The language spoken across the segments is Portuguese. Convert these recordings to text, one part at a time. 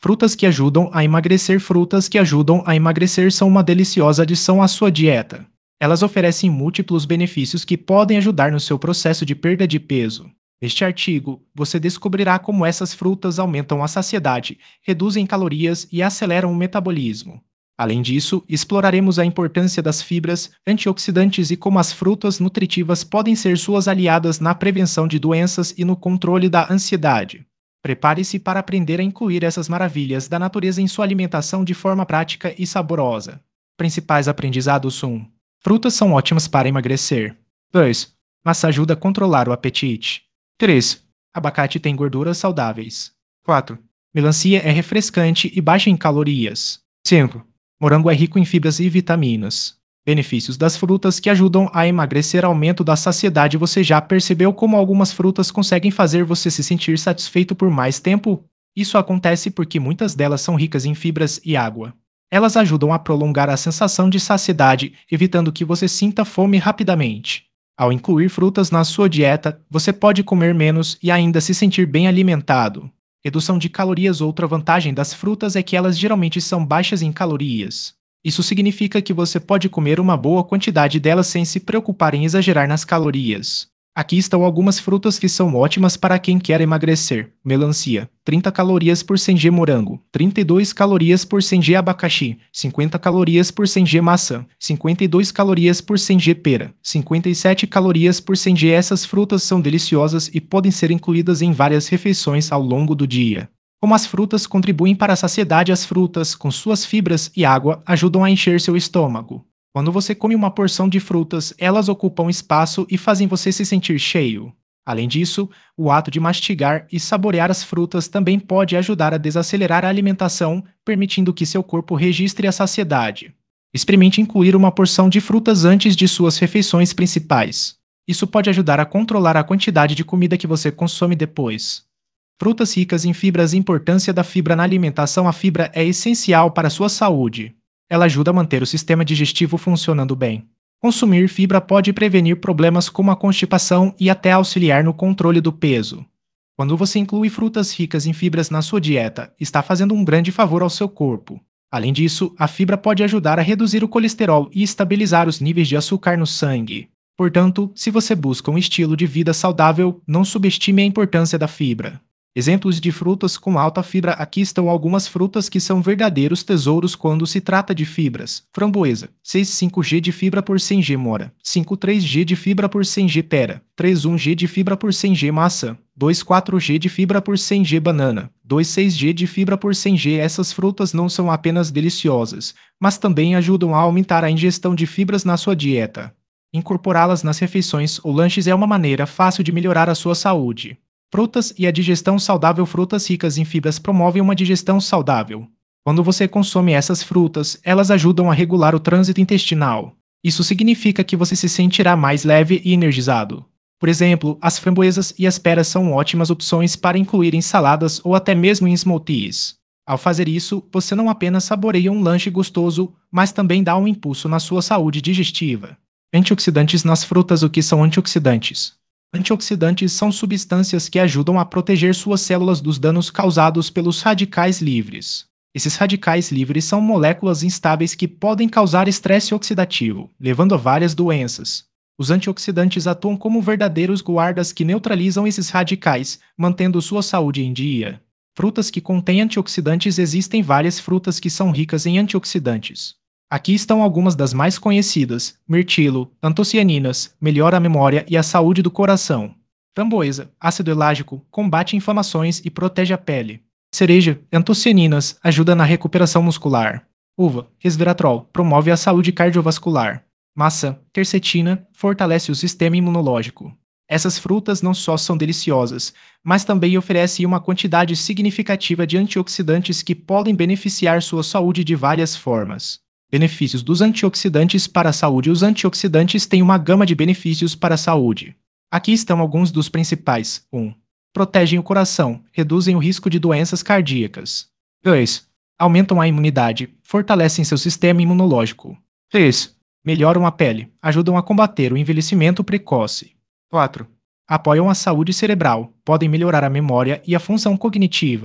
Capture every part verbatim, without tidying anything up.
Frutas que ajudam a emagrecer. Frutas que ajudam a emagrecer são uma deliciosa adição à sua dieta. Elas oferecem múltiplos benefícios que podem ajudar no seu processo de perda de peso. Neste artigo, você descobrirá como essas frutas aumentam a saciedade, reduzem calorias e aceleram o metabolismo. Além disso, exploraremos a importância das fibras, antioxidantes e como as frutas nutritivas podem ser suas aliadas na prevenção de doenças e no controle da ansiedade. Prepare-se para aprender a incluir essas maravilhas da natureza em sua alimentação de forma prática e saborosa. Principais aprendizados: um. Frutas são ótimas para emagrecer. dois. Maçã ajuda a controlar o apetite. três. Abacate tem gorduras saudáveis. quatro. Melancia é refrescante e baixa em calorias. cinco. Morango é rico em fibras e vitaminas. Benefícios das frutas que ajudam a emagrecer. Aumento da saciedade. Você já percebeu como algumas frutas conseguem fazer você se sentir satisfeito por mais tempo? Isso acontece porque muitas delas são ricas em fibras e água. Elas ajudam a prolongar a sensação de saciedade, evitando que você sinta fome rapidamente. Ao incluir frutas na sua dieta, você pode comer menos e ainda se sentir bem alimentado. Redução de calorias. Outra vantagem das frutas é que elas geralmente são baixas em calorias. Isso significa que você pode comer uma boa quantidade delas sem se preocupar em exagerar nas calorias. Aqui estão algumas frutas que são ótimas para quem quer emagrecer. Melancia, trinta calorias por cem gramas morango, trinta e duas calorias por cem gramas abacaxi, cinquenta calorias por cem gramas maçã, cinquenta e duas calorias por cem gramas pera, cinquenta e sete calorias por cem gramas. Essas frutas são deliciosas e podem ser incluídas em várias refeições ao longo do dia. Como as frutas contribuem para a saciedade. As frutas, com suas fibras e água, ajudam a encher seu estômago. Quando você come uma porção de frutas, elas ocupam espaço e fazem você se sentir cheio. Além disso, o ato de mastigar e saborear as frutas também pode ajudar a desacelerar a alimentação, permitindo que seu corpo registre a saciedade. Experimente incluir uma porção de frutas antes de suas refeições principais. Isso pode ajudar a controlar a quantidade de comida que você consome depois. Frutas ricas em fibras. Importância da fibra na alimentação. A fibra é essencial para a sua saúde. Ela ajuda a manter o sistema digestivo funcionando bem. Consumir fibra pode prevenir problemas como a constipação e até auxiliar no controle do peso. Quando você inclui frutas ricas em fibras na sua dieta, está fazendo um grande favor ao seu corpo. Além disso, a fibra pode ajudar a reduzir o colesterol e estabilizar os níveis de açúcar no sangue. Portanto, se você busca um estilo de vida saudável, não subestime a importância da fibra. Exemplos de frutas com alta fibra. Aqui estão algumas frutas que são verdadeiros tesouros quando se trata de fibras. Framboesa, seis vírgula cinco gramas de fibra por cem gramas mora, cinco vírgula três gramas de fibra por cem gramas pera, três vírgula um gramas de fibra por cem gramas maçã, dois vírgula quatro gramas de fibra por cem gramas banana, dois vírgula seis gramas de fibra por cem gramas. Essas frutas não são apenas deliciosas, mas também ajudam a aumentar a ingestão de fibras na sua dieta. Incorporá-las nas refeições ou lanches é uma maneira fácil de melhorar a sua saúde. Frutas e a digestão saudável. Frutas ricas em fibras promovem uma digestão saudável. Quando você consome essas frutas, elas ajudam a regular o trânsito intestinal. Isso significa que você se sentirá mais leve e energizado. Por exemplo, as framboesas e as peras são ótimas opções para incluir em saladas ou até mesmo em smoothies. Ao fazer isso, você não apenas saboreia um lanche gostoso, mas também dá um impulso na sua saúde digestiva. Antioxidantes nas frutas. O que são antioxidantes? Antioxidantes são substâncias que ajudam a proteger suas células dos danos causados pelos radicais livres. Esses radicais livres são moléculas instáveis que podem causar estresse oxidativo, levando a várias doenças. Os antioxidantes atuam como verdadeiros guardas que neutralizam esses radicais, mantendo sua saúde em dia. Frutas que contêm antioxidantes. Existem várias frutas que são ricas em antioxidantes. Aqui estão algumas das mais conhecidas: mirtilo, antocianinas, melhora a memória e a saúde do coração. Framboesa, ácido elágico, combate inflamações e protege a pele. Cereja, antocianinas, ajuda na recuperação muscular. Uva, resveratrol, promove a saúde cardiovascular. Maçã, quercetina, fortalece o sistema imunológico. Essas frutas não só são deliciosas, mas também oferecem uma quantidade significativa de antioxidantes que podem beneficiar sua saúde de várias formas. Benefícios dos antioxidantes para a saúde. Os antioxidantes têm uma gama de benefícios para a saúde. Aqui estão alguns dos principais. um. Protegem o coração, reduzem o risco de doenças cardíacas. dois. Aumentam a imunidade, fortalecem seu sistema imunológico. três. Melhoram a pele, ajudam a combater o envelhecimento precoce. quatro. Apoiam a saúde cerebral, podem melhorar a memória e a função cognitiva.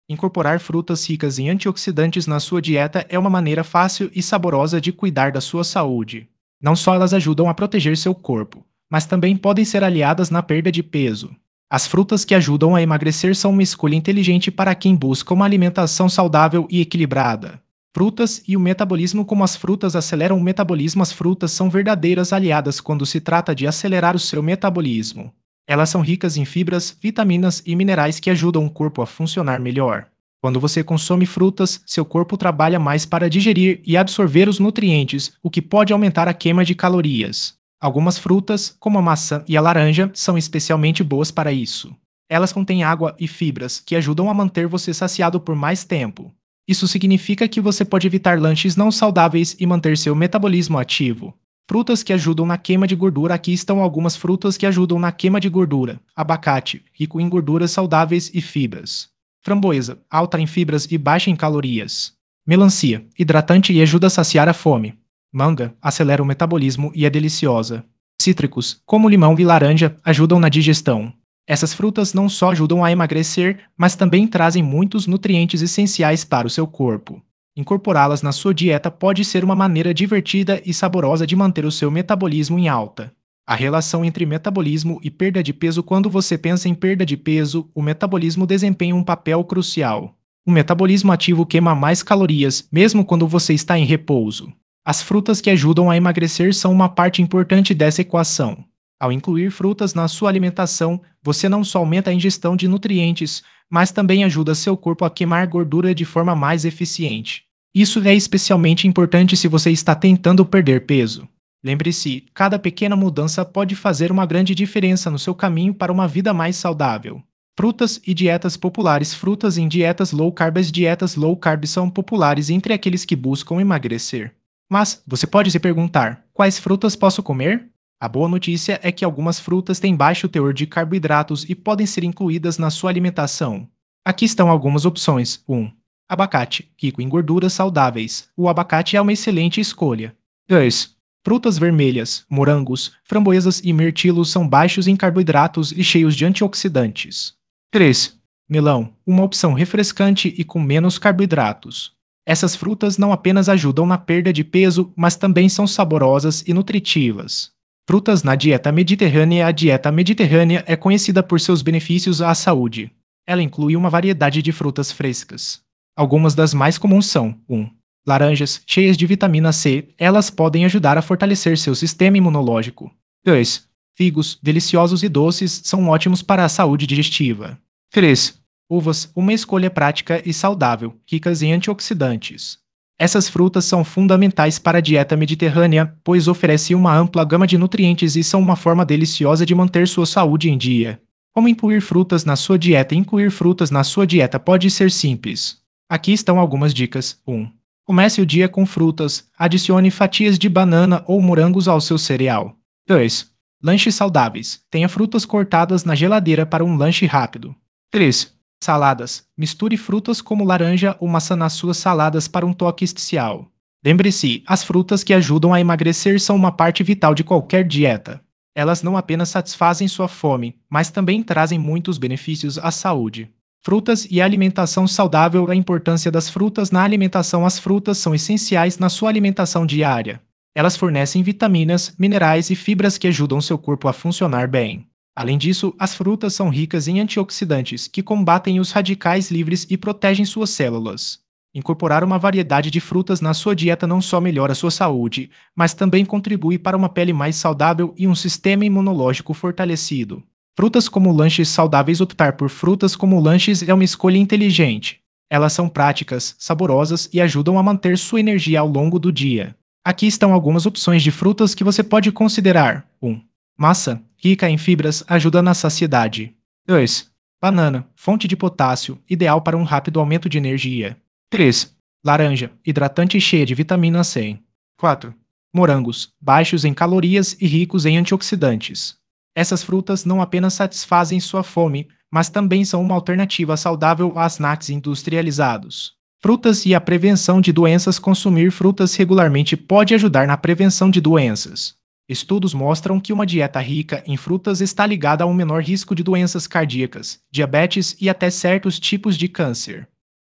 Incorporar frutas ricas em antioxidantes na sua dieta é uma maneira fácil e saborosa de cuidar da sua saúde. Não só elas ajudam a proteger seu corpo, mas também podem ser aliadas na perda de peso. As frutas que ajudam a emagrecer são uma escolha inteligente para quem busca uma alimentação saudável e equilibrada. Frutas e o metabolismo. Como as frutas aceleram o metabolismo, as frutas são verdadeiras aliadas quando se trata de acelerar o seu metabolismo. Elas são ricas em fibras, vitaminas e minerais que ajudam o corpo a funcionar melhor. Quando você consome frutas, seu corpo trabalha mais para digerir e absorver os nutrientes, o que pode aumentar a queima de calorias. Algumas frutas, como a maçã e a laranja, são especialmente boas para isso. Elas contêm água e fibras que ajudam a manter você saciado por mais tempo. Isso significa que você pode evitar lanches não saudáveis e manter seu metabolismo ativo. Frutas que ajudam na queima de gordura. Aqui estão algumas frutas que ajudam na queima de gordura. Abacate, rico em gorduras saudáveis e fibras. Framboesa, alta em fibras e baixa em calorias. Melancia, hidratante e ajuda a saciar a fome. Manga, acelera o metabolismo e é deliciosa. Cítricos, como limão e laranja, ajudam na digestão. Essas frutas não só ajudam a emagrecer, mas também trazem muitos nutrientes essenciais para o seu corpo. Incorporá-las na sua dieta pode ser uma maneira divertida e saborosa de manter o seu metabolismo em alta. A relação entre metabolismo e perda de peso. Quando você pensa em perda de peso, o metabolismo desempenha um papel crucial. O metabolismo ativo queima mais calorias, mesmo quando você está em repouso. As frutas que ajudam a emagrecer são uma parte importante dessa equação. Ao incluir frutas na sua alimentação, você não só aumenta a ingestão de nutrientes, mas também ajuda seu corpo a queimar gordura de forma mais eficiente. Isso é especialmente importante se você está tentando perder peso. Lembre-se, cada pequena mudança pode fazer uma grande diferença no seu caminho para uma vida mais saudável. Frutas e dietas populares. Frutas em dietas low carb. As dietas low carb são populares entre aqueles que buscam emagrecer. Mas você pode se perguntar: quais frutas posso comer? A boa notícia é que algumas frutas têm baixo teor de carboidratos e podem ser incluídas na sua alimentação. Aqui estão algumas opções. um. Abacate, rico em gorduras saudáveis. O abacate é uma excelente escolha. dois. Frutas vermelhas, morangos, framboesas e mirtilos são baixos em carboidratos e cheios de antioxidantes. três. Melão, uma opção refrescante e com menos carboidratos. Essas frutas não apenas ajudam na perda de peso, mas também são saborosas e nutritivas. Frutas na dieta mediterrânea. A dieta mediterrânea é conhecida por seus benefícios à saúde. Ela inclui uma variedade de frutas frescas. Algumas das mais comuns são: um. Laranjas, cheias de vitamina C, elas podem ajudar a fortalecer seu sistema imunológico. dois. Figos, deliciosos e doces, são ótimos para a saúde digestiva. três. Uvas, uma escolha prática e saudável, ricas em antioxidantes. Essas frutas são fundamentais para a dieta mediterrânea, pois oferecem uma ampla gama de nutrientes e são uma forma deliciosa de manter sua saúde em dia. Como incluir frutas na sua dieta? Incluir frutas na sua dieta pode ser simples. Aqui estão algumas dicas. um. Comece o dia com frutas. Adicione fatias de banana ou morangos ao seu cereal. dois. Lanches saudáveis. Tenha frutas cortadas na geladeira para um lanche rápido. três. Saladas. Misture frutas como laranja ou maçã nas suas saladas para um toque especial. Lembre-se, as frutas que ajudam a emagrecer são uma parte vital de qualquer dieta. Elas não apenas satisfazem sua fome, mas também trazem muitos benefícios à saúde. Frutas e alimentação saudável. A importância das frutas na alimentação. As frutas são essenciais na sua alimentação diária. Elas fornecem vitaminas, minerais e fibras que ajudam seu corpo a funcionar bem. Além disso, as frutas são ricas em antioxidantes, que combatem os radicais livres e protegem suas células. Incorporar uma variedade de frutas na sua dieta não só melhora sua saúde, mas também contribui para uma pele mais saudável e um sistema imunológico fortalecido. Frutas como lanches saudáveis. Optar por frutas como lanches é uma escolha inteligente. Elas são práticas, saborosas e ajudam a manter sua energia ao longo do dia. Aqui estão algumas opções de frutas que você pode considerar. um. Maçã, rica em fibras, ajuda na saciedade. dois. Banana, fonte de potássio, ideal para um rápido aumento de energia. três. Laranja, hidratante e cheia de vitamina C. quatro. Morangos, baixos em calorias e ricos em antioxidantes. Essas frutas não apenas satisfazem sua fome, mas também são uma alternativa saudável a snacks industrializados. Frutas e a prevenção de doenças. Consumir frutas regularmente pode ajudar na prevenção de doenças. Estudos mostram que uma dieta rica em frutas está ligada a um menor risco de doenças cardíacas, diabetes e até certos tipos de câncer.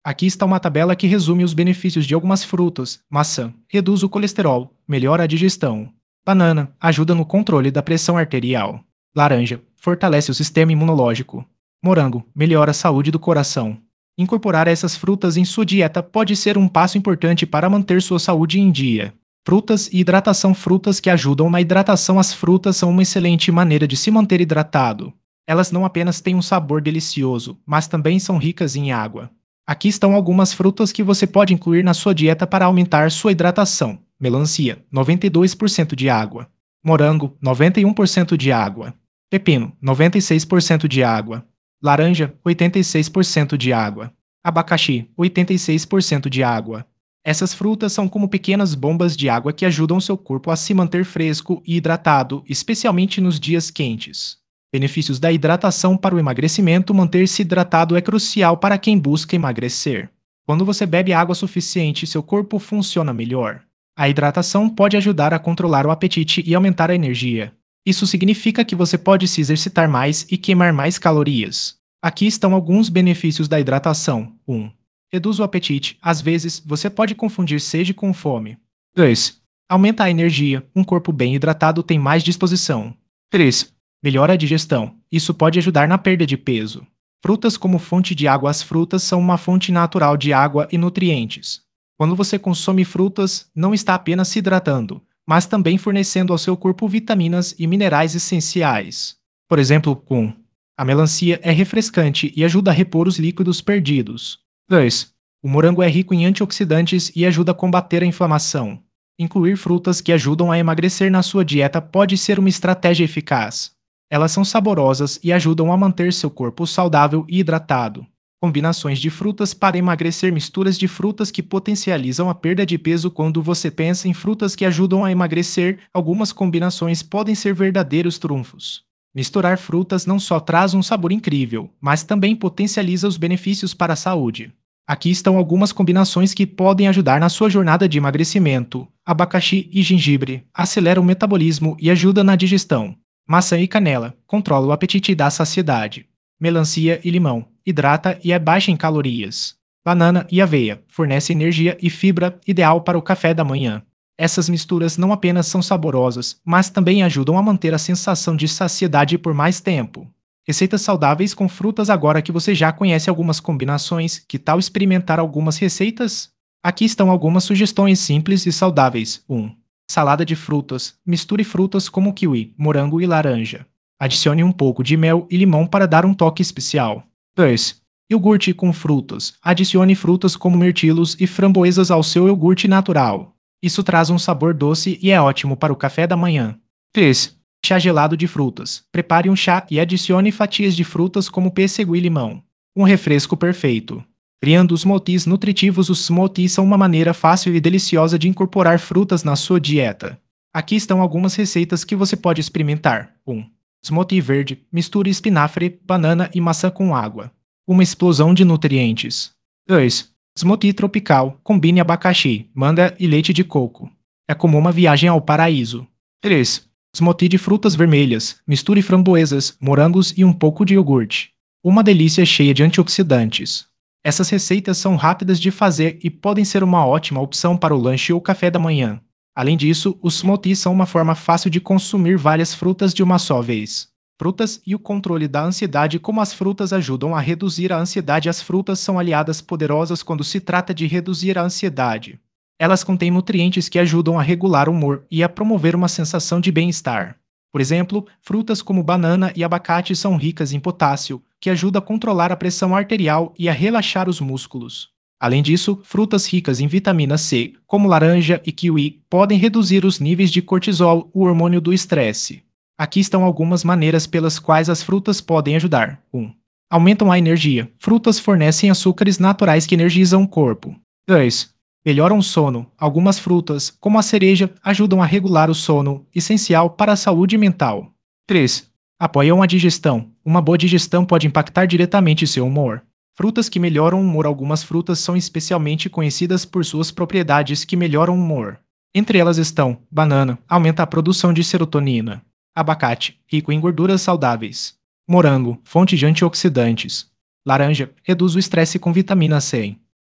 Aqui está uma tabela que resume os benefícios de algumas frutas. Maçã reduz o colesterol, melhora a digestão. Banana ajuda no controle da pressão arterial. Laranja fortalece o sistema imunológico. Morango melhora a saúde do coração. Incorporar essas frutas em sua dieta pode ser um passo importante para manter sua saúde em dia. Frutas e hidratação. Frutas que ajudam na hidratação. As frutas são uma excelente maneira de se manter hidratado. Elas não apenas têm um sabor delicioso, mas também são ricas em água. Aqui estão algumas frutas que você pode incluir na sua dieta para aumentar sua hidratação. Melancia, noventa e dois por cento de água. Morango, noventa e um por cento de água. Pepino, noventa e seis por cento de água. Laranja, oitenta e seis por cento de água. Abacaxi, oitenta e seis por cento de água. Essas frutas são como pequenas bombas de água que ajudam seu corpo a se manter fresco e hidratado, especialmente nos dias quentes. Benefícios da hidratação para o emagrecimento. Manter-se hidratado é crucial para quem busca emagrecer. Quando você bebe água suficiente, seu corpo funciona melhor. A hidratação pode ajudar a controlar o apetite e aumentar a energia. Isso significa que você pode se exercitar mais e queimar mais calorias. Aqui estão alguns benefícios da hidratação. um. Reduz o apetite. Às vezes, você pode confundir sede com fome. dois. Aumenta a energia. Um corpo bem hidratado tem mais disposição. três. Melhora a digestão. Isso pode ajudar na perda de peso. Frutas como fonte de água. As frutas são uma fonte natural de água e nutrientes. Quando você consome frutas, não está apenas se hidratando, mas também fornecendo ao seu corpo vitaminas e minerais essenciais. Por exemplo, com a melancia é refrescante e ajuda a repor os líquidos perdidos. dois. O morango é rico em antioxidantes e ajuda a combater a inflamação. Incluir frutas que ajudam a emagrecer na sua dieta pode ser uma estratégia eficaz. Elas são saborosas e ajudam a manter seu corpo saudável e hidratado. Combinações de frutas para emagrecer. Misturas de frutas que potencializam a perda de peso. Quando você pensa em frutas que ajudam a emagrecer, algumas combinações podem ser verdadeiros trunfos. Misturar frutas não só traz um sabor incrível, mas também potencializa os benefícios para a saúde. Aqui estão algumas combinações que podem ajudar na sua jornada de emagrecimento. Abacaxi e gengibre acelera o metabolismo e ajuda na digestão. Maçã e canela controla o apetite e dá saciedade. Melancia e limão hidrata e é baixa em calorias. Banana e aveia fornecem energia e fibra, ideal para o café da manhã. Essas misturas não apenas são saborosas, mas também ajudam a manter a sensação de saciedade por mais tempo. Receitas saudáveis com frutas. Agora que você já conhece algumas combinações, que tal experimentar algumas receitas? Aqui estão algumas sugestões simples e saudáveis. um. Salada de frutas. Misture frutas como kiwi, morango e laranja. Adicione um pouco de mel e limão para dar um toque especial. dois. Iogurte com frutas. Adicione frutas como mirtilos e framboesas ao seu iogurte natural. Isso traz um sabor doce e é ótimo para o café da manhã. três. Chá gelado de frutas. Prepare um chá e adicione fatias de frutas como pêssego e limão. Um refresco perfeito. Criando smoothies nutritivos. Os smoothies são uma maneira fácil e deliciosa de incorporar frutas na sua dieta. Aqui estão algumas receitas que você pode experimentar. um. Smoothie verde. Misture espinafre, banana e maçã com água. Uma explosão de nutrientes. dois. Smoothie tropical. Combine abacaxi, manga e leite de coco. É como uma viagem ao paraíso. três. Smoothie de frutas vermelhas. Misture framboesas, morangos e um pouco de iogurte. Uma delícia cheia de antioxidantes. Essas receitas são rápidas de fazer e podem ser uma ótima opção para o lanche ou café da manhã. Além disso, os smoothies são uma forma fácil de consumir várias frutas de uma só vez. Frutas e o controle da ansiedade. Como as frutas ajudam a reduzir a ansiedade. As frutas são aliadas poderosas quando se trata de reduzir a ansiedade. Elas contêm nutrientes que ajudam a regular o humor e a promover uma sensação de bem-estar. Por exemplo, frutas como banana e abacate são ricas em potássio, que ajuda a controlar a pressão arterial e a relaxar os músculos. Além disso, frutas ricas em vitamina C, como laranja e kiwi, podem reduzir os níveis de cortisol, o hormônio do estresse. Aqui estão algumas maneiras pelas quais as frutas podem ajudar. um. Aumentam a energia. Frutas fornecem açúcares naturais que energizam o corpo. dois. Melhoram o sono. Algumas frutas, como a cereja, ajudam a regular o sono, essencial para a saúde mental. três. Apoiam a digestão. Uma boa digestão pode impactar diretamente seu humor. Frutas que melhoram o humor. Algumas frutas são especialmente conhecidas por suas propriedades que melhoram o humor. Entre elas estão: banana, aumenta a produção de serotonina. Abacate, rico em gorduras saudáveis. Morango, fonte de antioxidantes. Laranja, reduz o estresse com vitamina C.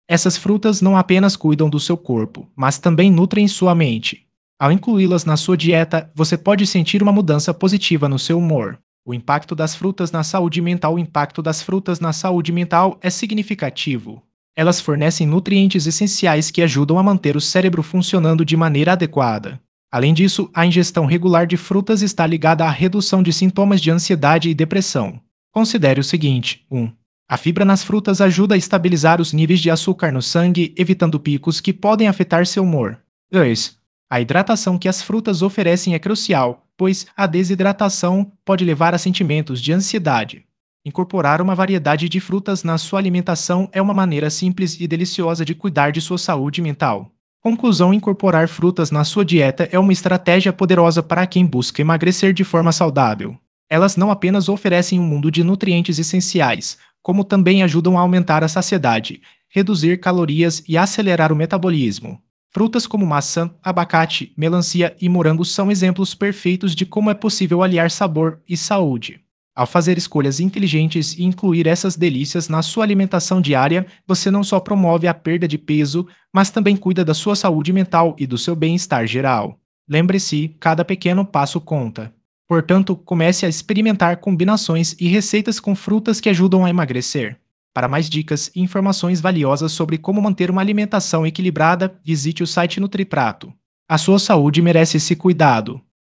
Essas frutas não apenas cuidam do seu corpo, mas também nutrem sua mente. Ao incluí-las na sua dieta, você pode sentir uma mudança positiva no seu humor. O impacto das frutas na saúde mental, o impacto das frutas na saúde mental é significativo. Elas fornecem nutrientes essenciais que ajudam a manter o cérebro funcionando de maneira adequada. Além disso, a ingestão regular de frutas está ligada à redução de sintomas de ansiedade e depressão. Considere o seguinte: um. A fibra nas frutas ajuda a estabilizar os níveis de açúcar no sangue, evitando picos que podem afetar seu humor. dois. A hidratação que as frutas oferecem é crucial, pois a desidratação pode levar a sentimentos de ansiedade. Incorporar uma variedade de frutas na sua alimentação é uma maneira simples e deliciosa de cuidar de sua saúde mental. Conclusão: incorporar frutas na sua dieta é uma estratégia poderosa para quem busca emagrecer de forma saudável. Elas não apenas oferecem um mundo de nutrientes essenciais, como também ajudam a aumentar a saciedade, reduzir calorias e acelerar o metabolismo. Frutas como maçã, abacate, melancia e morango são exemplos perfeitos de como é possível aliar sabor e saúde. Ao fazer escolhas inteligentes e incluir essas delícias na sua alimentação diária, você não só promove a perda de peso, mas também cuida da sua saúde mental e do seu bem-estar geral. Lembre-se, cada pequeno passo conta. Portanto, comece a experimentar combinações e receitas com frutas que ajudam a emagrecer. Para mais dicas e informações valiosas sobre como manter uma alimentação equilibrada, visite o site NutriPrato. A sua saúde merece esse cuidado.